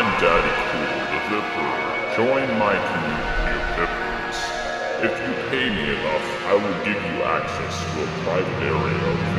I'm Daddy Cool the Vipper. Join my community of Vippers. If you pay me enough, I will give you access to a private area of